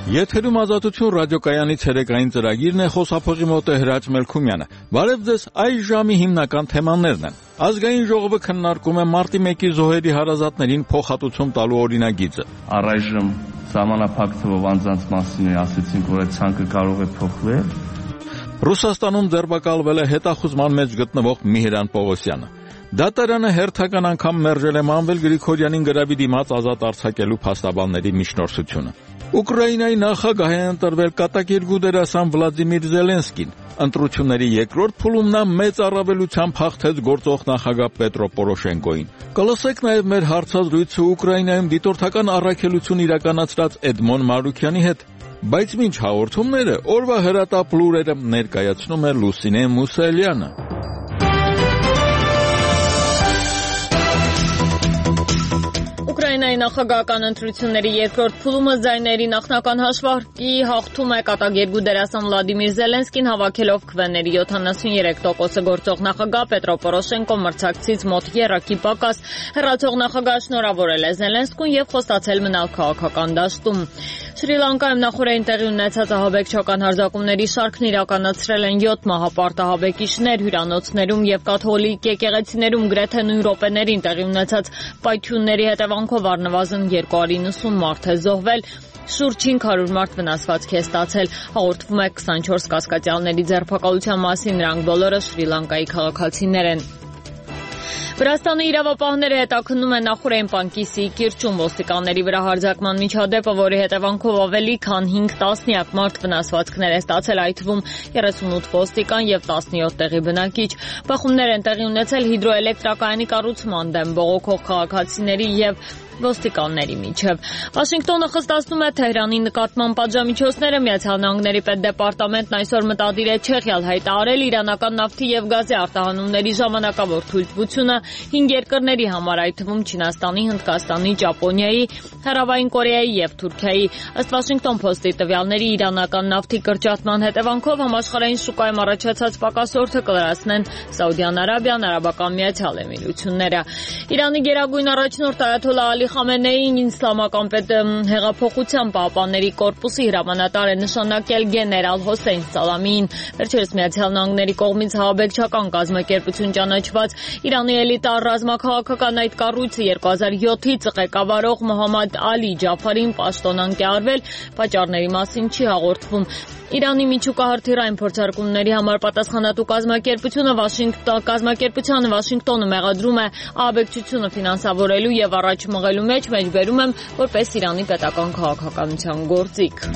Եթերում ազատություն ռադիոկայանի ցերեկային ծրագիրն է, խոսափողի մոտ է Հրաչ Մելքումյանը։ Բարև ձեզ, այս ժամի հիմնական թեմաներն են։ Ազգային ժողովը քննարկում է մարտի 1-ի զոհերի հարազատներին փոխհատուցում տալու օրինագիծը։ Առայժմ սահմանափակ թվով անձանց մասին ասացինք, որ այդ ցանկը կարող է փոխվել։ Ռուսաստանում ձերբակալվել է հետախուզման մեջ գտնվող Միհրան Պողոսյանը։ Դատարանը հերթական անգամ մերժել է Մանվել Գրիգորյանին գրավի դիմաց ազատ արձակելու փաստաբանների միջնորդությունը։ Ուկրաինայի նախագահ է ընտրվել կատակերգու դերասան Վլադիմիր Զելենսկին։ Ընտրությունների երկրորդ փուլում նա մեծ առավելությամբ հաղթեց գործող նախագահ Պետրո Պորոշենկոին։ Կլսեք նաև մեր հարցազրույցը Ուկրաինայում դիտորդական առաքելություն իրականացրած Էդմոն Մարուքյանի հետ։ Բայց մինչ հաղորդումները օրվա հրատապ լուրերը ներկայացնում է Լուսինե Մուսալյանը։ Ուկրաինայի նախագահական ընտրությունների երկրորդ փուլումը ձայների նախնական հաշվարկի հաղթում է կատակերգու դերասան Վլադիմիր Զելենսկին հավաքելով քվեների 73%-ը գործող նախագահ Պետրո Պորոշենկոն մրցակցից մոտ երակի պակաս։ Հեռացող նախագահը շնորհավորել է Զելենսկուն եւ խոստացել մնալ քաղաքական դաշտում։ Շրի Լանկայում նախորդին տեղի ունեցած ահաբեկչական հարձակումների շարքն իրականացրել են 7 մահապարտահաբեկիչներ հյուրանոցներում եւ կաթոլիկ եկեղեցիներում գրեթե նույն րոպեներին տեղի ունեցած պայթյունների հետևանքով առնվազն 290 մարդ է զոհվել, շուրջ 500 մարդ վնասվածքի է ստացել։ Հաղորդվում է 24 կասկածյալների ձերբակալության մասին, նրանք բոլորը Շրի Լանկայի քաղաքացիներ են։ Վրաստանի իրավապահները հետաքննում են նախորդին Պանկիսիի կիրճում ոստիկանների վրա հարձակման միջադեպը, որի հետևանքով ավելի քան 5 տասնյակ մարդ վնասվածքներ է ստացել, այդ թվում 38 ոստիկան եւ 17 տեղի բնակիչ։ Բախումներ են տեղի ունեցել հիդրոէլեկտրակայանի կառուցման դեմ բողոքող քաղաքացիների եւ ոստիկանների միջև։ Վաշինգտոնը խստացնում է Թեհրանի նկատմամբ պատժամիջոցները։ Միացյալ Նահանգների պետդեպարտամենտն այսօր մտադիր է չեղյալ հայտարարել իրանական նավթի եւ գազի արտահանումների ժամանակավոր թույլտվությունը 5 երկրների համար, այդ թվում Չինաստանի, Հնդկաստանի, Ճապոնիայի, Հարավային Կորեայի եւ Թուրքիայի։ Ըստ Washington Post-ի տվյալների, իրանական նավթի կրճատման հետևանքով համաշխարհային շուկայում առաջացած պակասորդը կլրացնեն Սաուդյան Արաբիան, Արաբական Միացյալ Էմիրությունները։ Իրանի գերագույն առաջնորդ Այաթոլլահ Ալի Խամենեին իսլամական հեղափոխության պահապանների կորպուսի հրամանատար է նշանակել գեներալ Հոսեյն Սալամիին։ Վերջերս Միացյալ Նահանգների կողմից ահաբեկչական կազմակերպություն ճանաչված Իրանի էլիտար ռազմաքաղաքական այդ կառույցը 2007-ից ղեկավարող Մոհամմադ Ալի Ջաֆարին պաշտոնանկ է արվել, պատճառների մասին չի հաղորդվում։ Իրանի միջուկահրթիռային փորձարկումների համար պատասխանատու կազմակերպությանը Վաշինգտոնը մեղադրում է ահաբեկչությունը ֆինանսավորելու եւ առաջ մղելու մեջ մեջբերում եմ որպես Իրանի պետական քաղաքականության գործիք։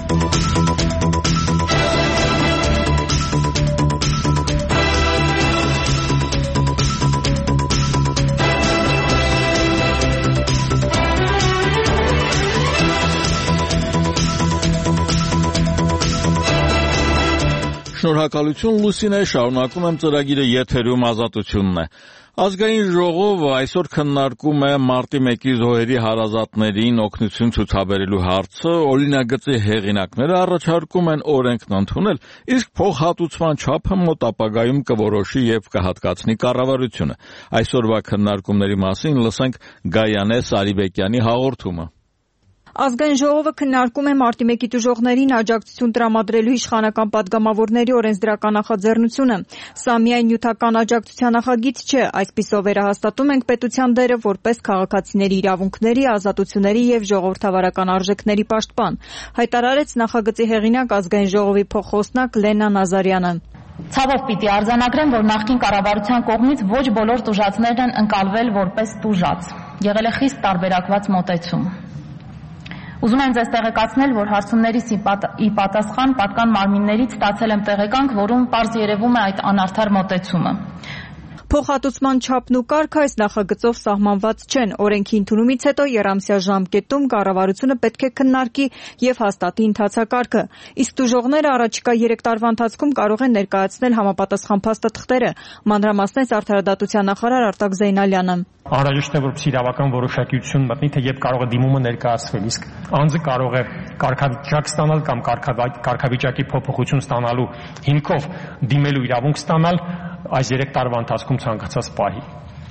Շնորհակալություն Լուսինե, շարունակում եմ ծրագիրը, եթերում ազատությունն է։ Ազգային ժողովը այսօր քննարկում է մարտի 1-ի զոհերի հարազատներին օգնություն ցուցաբերելու հարցը, օրինագծի հեղինակները առաջարկում են օրենքն ընդունել, իսկ փոխհատուցման չափը մոտ ապագայում կորոշի եւ կհատկացնի կառավարությունը։ Այսօրվա քննարկումների մասին լսենք Գայանե Սարիբեկյանի հաղորդումը։ Ազգային ժողովը քննարկում է մարտի 1-ի տուժողներին աջակցություն տրամադրելու իշխանական պատգամավորների օրենսդրական նախաձեռնությունը։ Սա միայն նյութական աջակցության նախագիծ չէ, այսպիսով վերահաստատում ենք պետության դերը որպես քաղաքացիների իրավունքների, ազատությունների եւ ժողովրդավարական արժեքների պաշտպան, հայտարարեց նախագծի հեղինակ Ազգային ժողովի փոխխոսնակ Լենա Նազարյանը։ Ցավով պիտի արձանագրեմ, որ նախկին կառավարության կողմից ոչ բոլոր տուժածներն են ընկալվել որպես տուժած։ Եղել է խիստ տարբերակված մոտեցում։ Ուզում եմ ձեզ տեղեկացնել, որ հարցումներիս ի պատասխան պատկան մարմիններից ստացել եմ տեղեկանք, որում պարզ երևում է այդ անարդար մոտեցումը։ Փոխհատուցման չափն ու կարգը այս նախագծով սահմանված չեն։ Օրենքի ընդունումից հետո եռամսյա ժամկետում կառավարությունը պետք է քննարկի եւ հաստատի ընթացակարգը։ Իսկ տուժողները առաջիկա 3 տարվա ընթացքում կարող են ներկայացնել համապատասխան փաստաթղթերը, մանրամասնեց Արդարադատության նախարար Արտակ Զեյնալյանը։ Անհրաժեշտ է, որպեսզի իրավական որոշակիություն մտնի, թե երբ կարող է դիմումը ներկայացվել, իսկ անձը կարող է կարգավիճակ ստանալ կամ կարգավիճակի փոփոխություն ստանալու հիմքով դիմելու իրավունք ստանալ այս 3 տարվա ընթացքում ցանկացած պահի։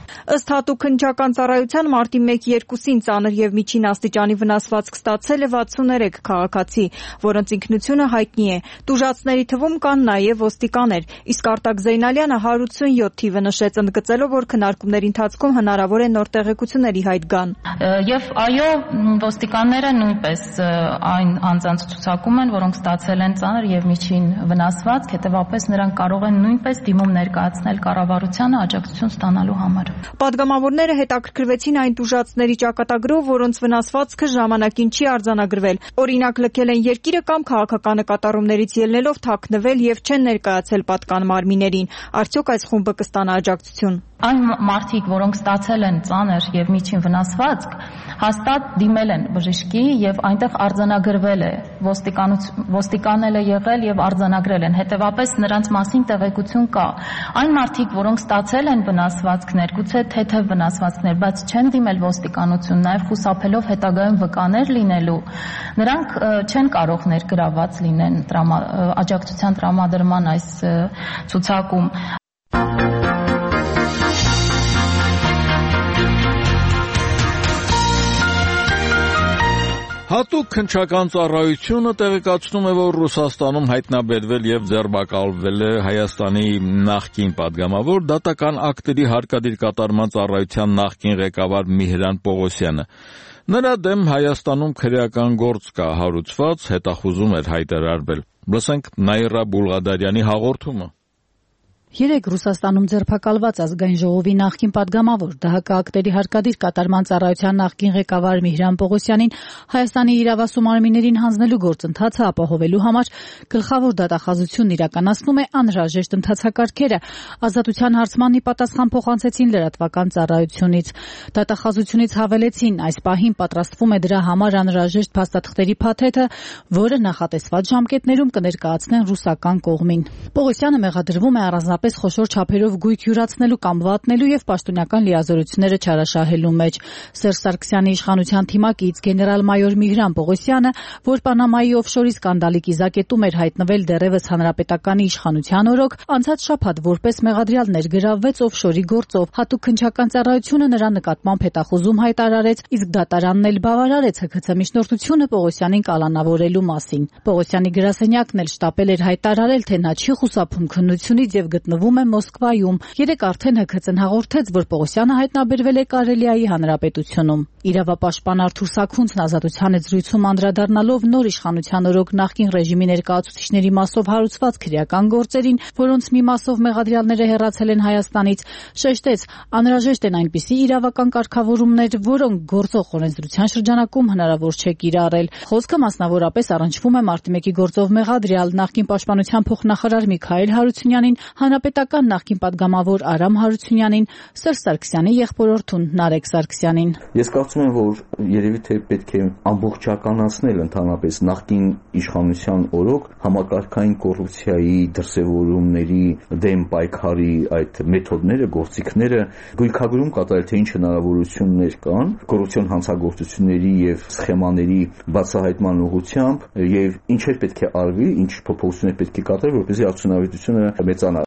Ըստ հատուկ քննչական ծառայության մարտի 1-2-ին ծանր եւ միջին աստիճանի վնասվածք ստացել է 63 քաղաքացի, որոնց ինքնությունը հայտնի է։ Տուժածների թվում կան նաեւ ոստիկաներ, իսկ Արտակ Զեյնալյանը 187 թիվը նշեց, ընդգծելով, որ քննարկումների ընթացքում հնարավոր է նոր տեղեկությունների հայտ գան։ Եվ այո, ոստիկանները նույնպես այն անձանց ցուցակում են, որոնք ստացել են ծանր եւ միջին վնասվածք, հետեւաբար նրանք կարող են նույնպես դիմում ներկայացնել կառավարությանը աջակցություն ստանալու համար։ Պատգամավորները հետաքրքրվեցին այն տուժածների ճակատագրով, որոնց վնասվածքը ժամանակին չի արձանագրվել։ Օրինակ, լքել են երկիրը կամ քաղաքական նկատառումներից ելնելով թաքնվել եւ չեն ներկայացել պատկան մարմիներին։ Արդյոք այս խումբը կստանա աջակցություն։ Այն մարդիկ, որոնք ստացել են ծանր եւ միջին վնասվածք, հաստատ դիմել են բժշկի եւ այնտեղ արձանագրվել է, ոստիկանել է եղել եւ արձանագրել են, հետեւաբար նրանց մասին տեղեկություն կա։ Այն մարդիկ, որոնք ստացել են վնասվածքներ, գուցե թեթև վնասվածքներ, բայց չեն դիմել ոստիկանություն, նաեւ խուսափելով հետագայում վկաներ լինելու, նրանք չեն կարող ներգրաված լինեն աջակցության տրամադրման այս ցուցակում։ Հատուկ քննչական ծառայությունը տեղեկացնում է, որ Ռուսաստանում հայտնաբերվել եւ ձերբակալվել է Հայաստանի նախկին падգամավոր դատական ակտերի հարկադիր կատարման ծառայության նախկին ղեկավար Միհրան Պողոսյանը։ Նրա դեմ Հայաստանում քրեական գործ կա հարուցված, հետախուզում էր հայտարարվել։ Լսենք Նաիրա Բուլղադարյանի հաղորդումը։ Երեկ Ռուսաստանում ձերբակալված ազգային ժողովի նախկին падգամավոր ԴՀԿ ակտերի հարկադիր կատարման ծառայության նախկին ղեկավար Միհրան Պողոսյանին Հայաստանի իրավասու մարմիններին հանձնելու գործընթացը ապահովելու համար գլխավոր դատախազությունն իրականացնում է անհրաժեշտ ընթացակարգերը։ Ազատության հարցմանն ի պատասխան փոխանցեցին լրատվական ծառայությունից։ Դատախազությունից հավելեցին, այս պահին պատրաստվում է դրա համար անհրաժեշտ փաստաթղթերի փաթեթը, որը նախատեսված ժամկետներում կներկայացնեն ռուսական կողմին։ Պողոսյանը մեղադրվում է առանձնապես խոշոր չափերով գույք յուրացնելու կամ վատնելու եւ պաշտոնական լիազորությունները չարաշահելու մեջ։ Սերժ Սարգսյանի իշխանության թիմակից գեներալ-մայոր Միհրան Պողոսյանը, որ Պանամայի օֆշորի սկանդալի կիզակետում էր հայտնվել դեռևս հանրապետականի իշխանության օրոք, անցած շաբաթ որպես մեղադրյալ ներգրավվեց օֆշորի գործով։ Հատուկ քննչական ծառայությունը նրա նկատմամբ հետախուզում հայտարարեց, իսկ դատարանն էլ բավարարեց ՀՔՑ միջնորդությունը Պողոսյանին կալանավորելու մասին։ Պողոսյանի գրասենյակն էլ շտապել էր հայտարարել, թե նա չի խուսափում քննությունից եւ գտնվում է Մոսկվայում։ Երեկ արդեն ՀՔՑ-ն հաղորդեց, որ Պողոսյանը հայտնաբերվել է Կարելիայի հանրապետությունում։ Իրավապաշտպան Արթուր Սաքունցն ազատության հետ զրույցում անդրադառնալով նոր իշխանության օրոք նախկին ռեժիմի ներկայացուցիչների մասով հարուցված քրեական գործերին, որոնց մի մասով մեղադրյալները հեռացել են Հայաստանից, շեշտեց, անհրաժեշտ են այնպիսի իրավական կարգավորումներ, որոնք գործող օրենսդրության շրջանակում հնարավոր չէ կիրառել։ Խոսքը մասնավորապես առնչվում է մարտի 1-ի գործով մեղադրյալ նախկին պաշտպանության փոխնախարար Միքայել Հարությունյանին, հանրապետական նախկին падգամավոր Արամ Հարությունյանին, Սերժ Սարգսյանի եղբորորդուն Նարեկ Սարգսյանին։ Ես կարծում եմ, որ երևի թե պետք է ամբողջականացնել ընդհանրապես նախկին իշխանության օրոք համակարգային կոռուպցիայի դրսևորումների դեմ պայքարի այդ մեթոդները, գործիքները գույքագրում կատարել, թե ինչ հնարավորություններ կան կոռուպցիոն հանցագործությունների եւ սխեմաների բացահայտման ուղղությամբ եւ ինչեր պետք է արվի, ինչ փոփոխություններ պետք է կատարել, որպեսզի արդյունավետությունը մեծանա։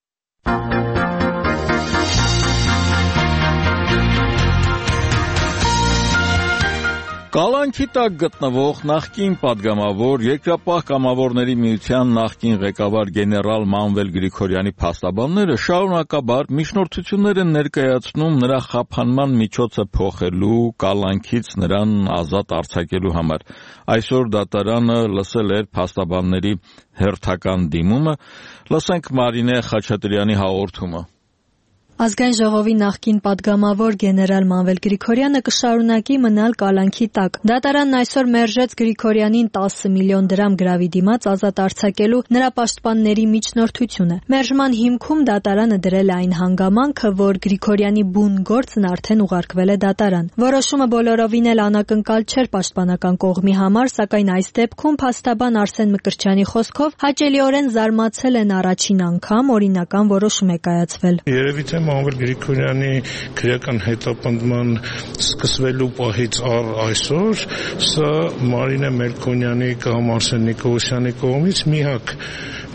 Կալանքի տակ գտնվող նախկին падգամավոր երկրապահ կամավորների միության նախկին ղեկավար գեներալ Մանվել Գրիգորյանի փաստաբանները շարունակաբար միջնորդություններ են ներկայացնում նրա խափանման միջոցը փոխելու, կալանքից նրան ազատ արձակելու համար։ Այսօր դատարանը լսել էր փաստաբանների հերթական դիմումը։ Լսենք Մարինե Խաչատրյանի հաղորդումը։ Ազգային ժողովի նախկին падգամավոր գեներալ Մանվել Գրիգորյանը կշարունակի մնալ կալանքի տակ։ Դատարանն այսօր մերժեց Գրիգորյանին 10 միլիոն դրամ գրավի դիմաց ազատ արձակելու նրա պաշտպանների միջնորդությունը։ Մերժման հիմքում դատարանը դրել է այն հանգամանքը, որ Գրիգորյանի բուն գործն արդեն ուղարկվել է դատարան։ Որոշումը բոլորովին էլ անակնկալ չէր պաշտպանական կողմի համար, սակայն այս դեպքում փաստաբան Արսեն Մկրտչյանի խոսքով հաճելիորեն զարմացել են առաջին անգամ օրինական որոշում է կայացվել։ Երևի թե Մանվել Գրիգորյանի քրեական հետապնդման սկսվելու պահից առ այսօր սա Մարինե Մելքոնյանի կամ Արսեն Նիկոլոսյանի կողմից մի հատ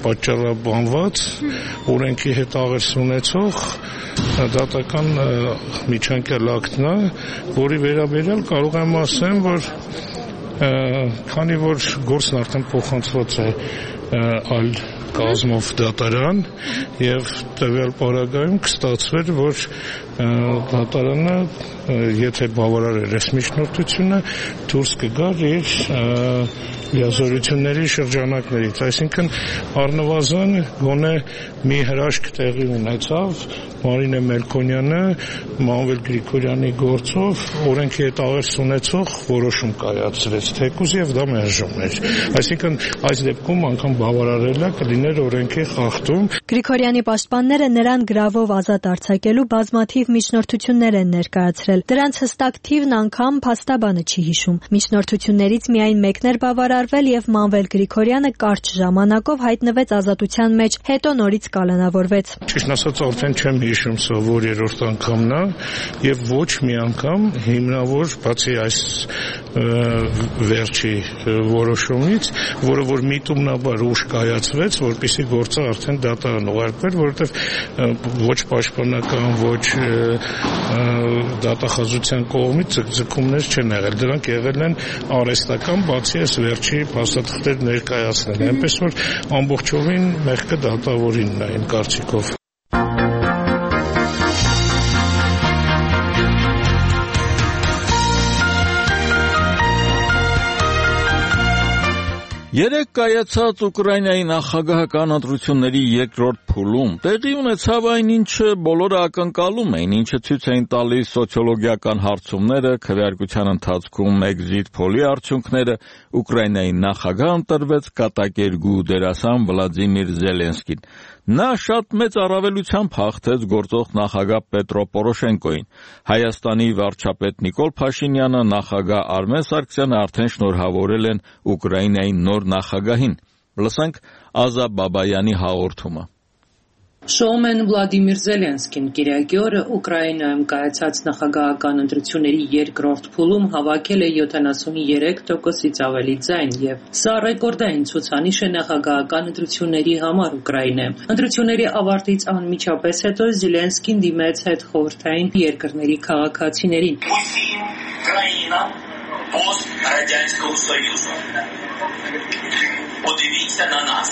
պատճառաբանված օրենքի հետ աղերս ունեցող դատական միջանկյալ ակտն է, որի վերաբերյալ կարող եմ ասեմ, որ քանի որ գործն արդեն փոխանցված է այլ կազմով դատարան եւ տվյալ պարագայում կստացվեր, որ դատարանը եթե բավարարեր այս միջնորդությունը դուրս կգար իր լիազորությունների շրջանակներից, այսինքն առնվազն գոնե մի հրաշք տեղի ունեցավ Մարինե Մելքոնյանը Մանվել Գրիգորյանի գործով օրենքի հետ աղերս ունեցող որոշում կայացրեց, թեկուզ եւ դա մերժում էր, այսինքն այս դեպքում անգամ բավարարելը կլիներ օրենքի խախտում։ Գրիգորյանի պաշտպանները նրան գրավով ազատ արձակելու բազմաթիվ միջնորդություններ են ներկայացրել, դրանց հստակ թիվն անգամ փաստաբանը չի հիշում։ Միջնորդություններից միայն մեկն էր բավարարվել եւ Մանվել Գրիգորյանը կարճ ժամանակով հայտնվեց ազատության մեջ, հետո նորից կալանավորվեց։ Ճիշտ ասած արդեն չեմ հիշում սա որ երրորդ անգամն է եւ ոչ մի անգամ հիմնավոր բացի այս վերջի որոշումից, որը որ միտումնաբար ուշ կայացվեց, որպեսզի գործը արդեն դատարան ուղարկվեր, որովհետեւ ոչ պաշտպանական, ոչ դատախազության կողմից ձգումներ չեն եղել, դրանք եղել են արհեստական, բացի այս վերջի փաստաթղթեր ներկայացնել, այնպես որ ամբողջովին մեղքը դատավորինն է իմ կարծիքով։ Երեկ կայացած Ուկրաինայի նախագահական ընտրությունների երկրորդ փուլում տեղի ունեցավ այն, ինչը բոլորը ակնկալում էին, ինչը ցույց էին տալիս սոցիոլոգիական հարցումները, քվեարկության ընթացքում էկզիտ փոլի արդյունքները, Ուկրաինայի նախագահ ընտրվեց կատակերգու դերասան Վլադիմիր Զելենսկին։ Նա շատ մեծ առավելությամբ հաղթեց գործող նախագահ Պետրո Պորոշենկոին։ Հայաստանի վարչապետ Նիկոլ Փաշինյանը, նախագահ Արմեն Սարգսյանը արդեն շնորհավորել են Ուկրաինայի նոր նախագահին։ Լսենք Ազա Բաբայանի հաղորդումը։ Շոումեն Վլադիմիր Զելենսկին կիրակի օրը Ուկրաինայում կայացած նախագահական ընտրությունների երկրորդ փուլում հավաքել է 73%-ից ավելի ձայն եւ սա ռեկորդային ցուցանիշ է նախագահական ընտրությունների համար Ուկրաինայում։ Ընտրությունների ավարտից անմիջապես հետո Զելենսկին դիմեց հետխորհրդային երկրների քաղաքացիներին։ Пострадянського Союзу. Подивіться на нас.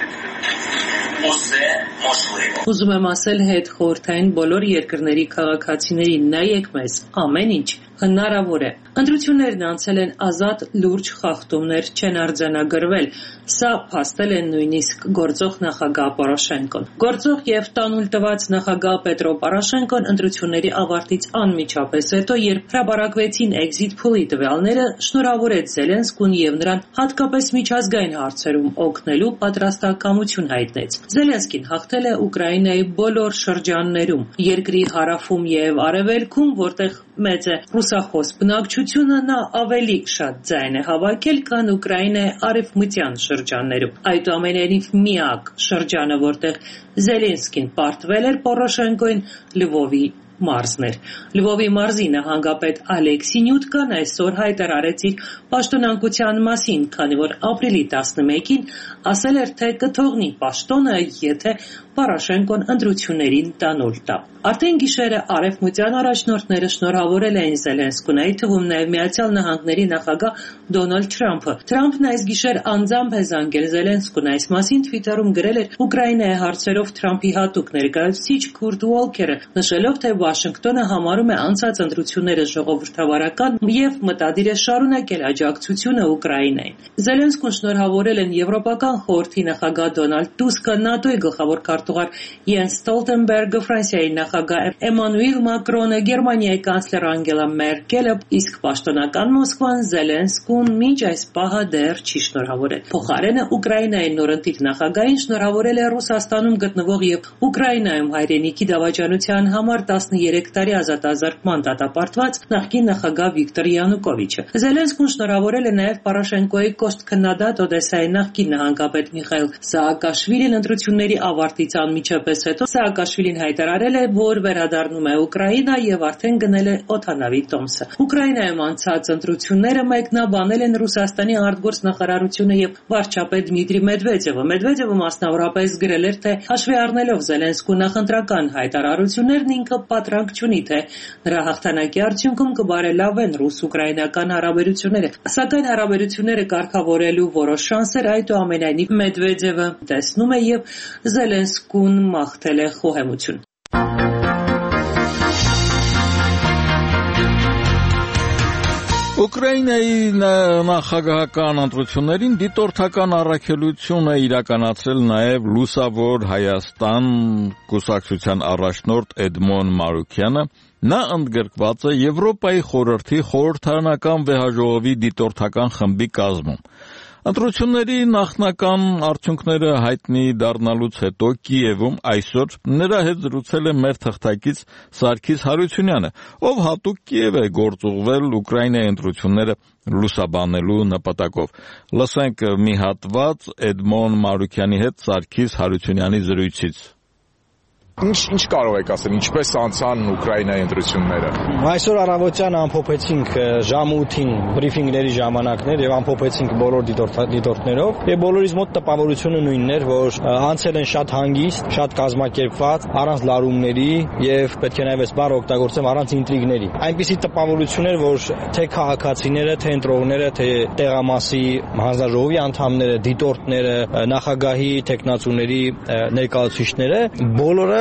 Усе можливо. Ուզում եմ ասել հետխորհրդային բոլոր երկրների քաղաքացիներին, նայեք մեզ, ամեն ինչ հնարավոր է։ Ընտրություններն անցել են ազատ, լուրջ խախտումներ չեն արձանագրվել։ Սա փաստել է նույնիսկ գործող նախագահ Պորոշենկոն։ Գործող եւ տանուլ տված նախագահ Պետրո Պորոշենկոն ընտրությունների ավարտից անմիջապես հետո, երբ հրապարակվեցին էկզիտ փոլի տվյալները, շնորհավորեց Զելենսկուն եւ նրան հատկապես միջազգային հարցերում օգնելու պատրաստակամություն հայտնեց։ Զելենսկին հաղթել է Ուկրաինայի բոլոր շրջաններում, երկրի հարավում եւ արևելքում, որտեղ մեծ է ռուսախոս բնակչությունը, նա ավելի շատ ձայն է հավաքել, քան Ուկրաինայի արևմտյան շրջաններում։ Այդուամենայնիվ միակ շրջանը, որտեղ Զելենսկին պարտվել էր Պորոշենկոին, Լվովի մարզն էր։ Լվովի մարզի նահանգապետ Ալեքսի Նյուտկան այսօր հայտարարեց իր պաշտոնանկության մասին, քանի որ ապրիլի 11-ին ասել էր, թե կթողնի պաշտոնը, եթե Պորոշենկոն ընտրություններին տանուլ տա։ Արդեն գիշերը արևմտյան առաջնորդները շնորհավորել էին Զելենսկուն, այդ թվում նաև Միացյալ Նահանգների նախագահ Դոնալդ Թրամփը։ Թրամփն այս գիշեր անձամբ է զանգել Զելենսկուն, այս մասին Twitter-ում գրել էր Ուկրաինայի հարցերով Թրամփի հատուկ ներկայացուցիչ Քուրտ Ուոլքերը, նշելով, թե Վաշինգտոնը համարում է անցած ընտրությունները ժողովրդավարական եւ մտադիր է շարունակել աջակցությունը Ուկրաինային։ Զելենսկուն շնորհավորել են Եվրոպական խորհրդի նախագահ Դոնալդ Տուսկը, ՆԱՏՕ-ի գլխավոր քարտուղար Յենս Ստոլտենբերգը, Ֆրանսիայի նախագահ Էմանուել Մակրոնը, Գերմանիայի կանցլեր Անգելա Մերկելը, իսկ պաշտոնական Մոսկվան Զելենսկուն մինչ այս պահը դեռ չի շնորհավորել։ Փոխարենը Ուկրաինայի նորընտիր նախագահին շնորհավորել է Ռուսաստանում գտնվող եւ Ուկրաինայում հայրենիքի դավաճանության համար 13 տարի ազատազրկման դատապարտված նախկին նախագահ Վիկտոր Յանուկովիչը։ Զելենսկուն շնորհավորել է նաև Պորոշենկոյի կոշտ քննադատ Օդեսայի նախկին նահանգապետ Միխայիլ Սաակաշվիլին ընտրությունների ավարտից անմիջապես հետո Սաակաշվիլին հայտարարել է, որ վերադառնում է Ուկրաինա եւ արդեն գնել է օդանավի տոմսը։ Ուկրաինայում անցած ընտրությունները մեկնաբանել են Ռուսաստանի արտգործնախարարությունը եւ վարչապետ Դմիտրի Մեդվեդևը։ Մեդվեդևը մասնավորապես գրել էր, թե հաշվի առնելով Զելենսկու նախընտրական հայտարարություններն ինքը պատրանք չունի, թե նրա հաղթանակի արդյունքում կբարելավեն ռուս-ուկրաինական հարաբերությունները, սակայն հարաբերությունները կարգավորելու որոշ շանսեր այդուամենայնիվ Մեդվեդևը տեսնում է եւ Զելենսկուն մաղթել է խոհեմություն։ Ուկրաինայի նախագահական ընտրություններին դիտորդական առաքելություն է իրականացրել նաև Լուսավոր Հայաստան կուսակցության առաջնորդ Էդմոն Մարուկյանը։ Նա ընդգրկված է Եվրոպայի խորհրդի խորհրդարանական վեհաժողովի դիտորդական խմբի կազմում։ Ընտրությունների նախնական արդյունքները հայտնի դառնալուց հետո Կիևում այսօր նրա հետ զրուցել է մեր թղթակից Սարգիս Հարությունյանը, ով հատուկ Կիև է գործուղվել Ուկրաինայի ընտրությունները լուսաբանելու նպատակով։ Լսենք մի հատված Էդմոն Մարուկյանի հետ Սարգիս Հարությունյանի զրույցից։ Ինչ կարող եք ասել, ինչպես անցան Ուկրաինայի ընտրությունները։ Այսօր առավոտյան ամփոփեցինք ժամը 8-ին բրիֆինգների ժամանակներ եւ ամփոփեցինք բոլոր դիտորդներով եւ բոլորիս մոտ տպավորությունը նույնն էր, որ անցել են շատ հանգիստ, շատ կազմակերպված, առանց լարումների եւ պետք է նաեւ այս բառը օգտագործեմ առանց ինտրիգների։ Այնպիսի տպավորություն էր, որ թե քաղաքացիները, թե ընտրողները, թե տեղամասի հանձնաժողովի անդամները, դիտորդները, նախագահի, տեխնացուների ներկայացուցիչները բոլորը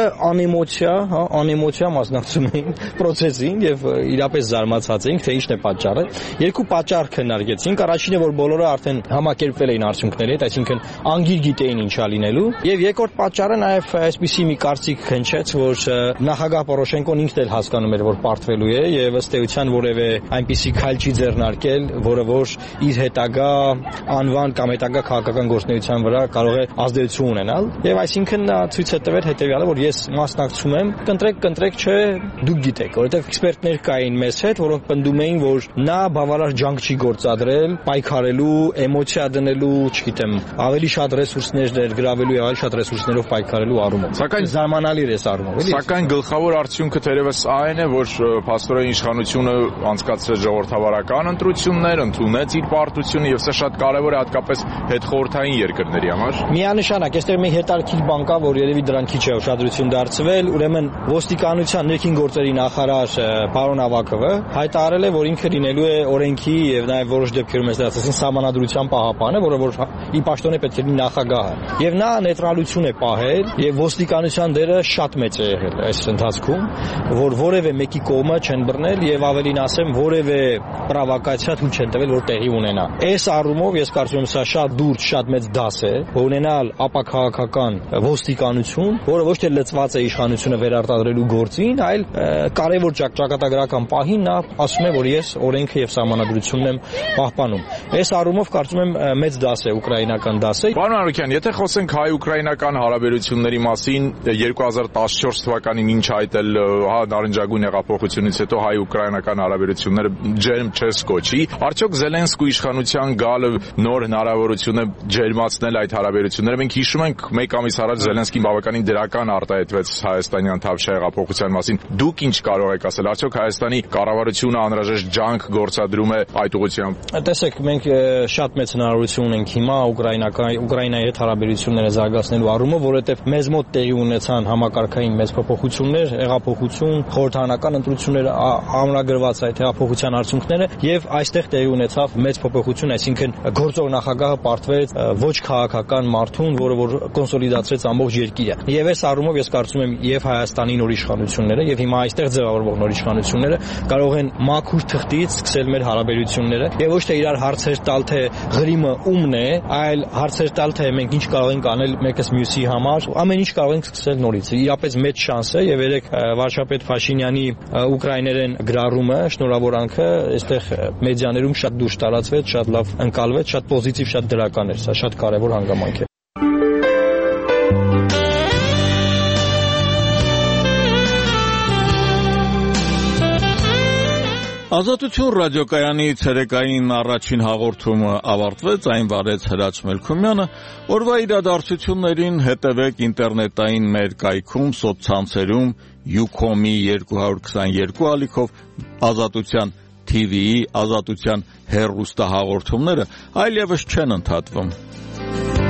անեմոցիա մասնակցում էին process-ին եւ իրապես զարմացած էինք, թե ինչն է պատճառը։ Երկու պատճառ քննարկեցինք։ Առաջինը, որ բոլորը արդեն համակերպվել էին արդյունքների հետ, այսինքն անգիր գիտեին ինչա լինելու, եւ երկրորդ պատճառը նաեւ այսպիսի մի կարծիք հնչեց, որ նախագահ Պորոշենկոն ինքն էլ հասկանում էր, որ պարտվելու է եւ ըստ էության որևէ այնպիսի քայլ չի ձեռնարկել, որը որ իր հետագա անվան կամ հետագա քաղաքական գործունեության վրա կարող է ազդեցություն ունենալ։ Եվ այսինքն ցույց է տվել հետեւյալը, որ ես մասնակցում եմ, կընտրեք, չէ, դուք գիտեք, որովհետև էքսպերտներ կային մեզ հետ, որոնք պնդում էին, որ նա բավարար ջանք չի գործադրել, պայքարելու, էմոցիա դնելու, չգիտեմ, ավելի շատ ռեսուրսներ ներգրավելու եւ ավելի շատ ռեսուրսներով պայքարելու առումով։ Սակայն զարմանալի է առումով, էլի։ Սակայն գլխավոր արդյունքը թերևս այն է, որ փաստորեն իշխանությունը անցկացրեց ժողովրդավարական ընտրություններ, ընդունեց իր պարտությունը եւ սա շատ կարեւոր է հատկապես հետխորհրդային երկրների համար։ Միանշանակ, այստեղ մի հետարքիր բան կա, որ երևի դրան քիչ է ուշադրություն դարձվել, ուրեմն ոստիկանության ներքին գործերի նախարար պարոն Ավակովը հայտարարել է, որ ինքը լինելու է օրենքի եւ նաեւ որոշ դեպքերում ասեցին սահմանադրության պահապանը, որը որ ի պաշտոնե պետք է լինի նախագահը։ Եվ նա նեյտրալություն է պահել եւ ոստիկանության դերը շատ մեծ է եղել այս ընթացքում, որ որևէ մեկի կողմը չեն բռնել եւ ավելին ասեմ, որևէ պրովոկացիա թույլ չեն տվել, որ տեղի ունենա։ Այս առումով ես կարծում եմ սա շատ դուրս, շատ մեծ դաս է, ունենալ ապաքաղաքական ոստիկանություն, որը ոչ թե լծված է իշխանությունը վերարտադրելու գործին, այլ կարևոր ճակատագրական պահին նա ասում է, որ ես օրենքը եւ սահմանադրությունն եմ պահպանում։ Այս առումով կարծում եմ մեծ դաս է, ուկրաինական դաս է։ Պարոն Արուքյան, եթե խոսենք հայ-ուկրաինական հարաբերությունների մասին, 2014 թվականին ինչ այտել նարնջագույն հեղափոխությունից հետո հայ-ուկրաինական հարաբերությունները ջերմ չես կոչի, արդյոք Զելենսկու իշխանության գալը նոր հնարավորություն է ջերմացնել այդ հարաբերությունները։ Մենք հիշում ենք 1 ամիս առաջ Զելենսկին բավականին դրական արտահայտվեց Հայաստանյան Թավշյա հեղափոխության մասին։ Դուք ինչ կարող եք ասել, արդյոք Հայաստանի կառավարությունը անհրաժեշտ ջանք գործադրում է այդ ուղղությամբ։ Տեսեք, մենք շատ մեծ հնարավորություն ունենք հիմա Ուկրաինայի հետ հարաբերությունները զարգացնելու առումով, որովհետև մեզ մոտ տեղի ունեցան համակարգային մեծ փոփոխություններ, հեղափոխություն, խորհրդարանական ընտրություններ, ամրագրված այդ հեղափոխության արդյունքները եւ այստեղ տեղի ունեցավ մեծ փոփոխություն, այսինքն գործող նախագահը պարտվեց ոչ քաղաքական մարդուն, որը որ կոնսոլիդացրեց ամբողջ երկիրը։ Եվ այս առումով ես կարծում եմ եւ Հայաստանի նոր իշխանությունները եւ հիմա այստեղ ձևավորվող նոր իշխանությունները կարող են մաքուր թղթից սկսել մեր հարաբերությունները եւ ոչ թե իրար հարցեր տալ, թե Ղրիմը ումն է, այլ հարցեր տալ, թե մենք ինչ կարող ենք անել մեկս մյուսի համար, ամեն ինչ կարող ենք սկսել նորից։ Իրապես մեծ շանս է եւ երեք վարչապետ Փաշինյանի ուկրաիներեն գրառումը, շնորհավորանքը այստեղ մեդիաներում շատ դուրս տարածվեց, շատ լավ ընկալվեց, շատ պոզիտիվ, շատ դրական էր, սա շատ կարեւոր հանգամանք է։ Ազատություն ռադիոկայանի ցերեկային առաջին հաղորդումը ավարտվեց, այն վարեց Հրաչ Մելքումյանը։ Օրվա իրադարձություններին հետևեք ինտերնետային մեր կայքում, սոցցանցերում, Ucom-ի 222 ալիքով, Ազատության TV-ի, Ազատության հեռուստահաղորդումները այլևս չեն ընդհատվում։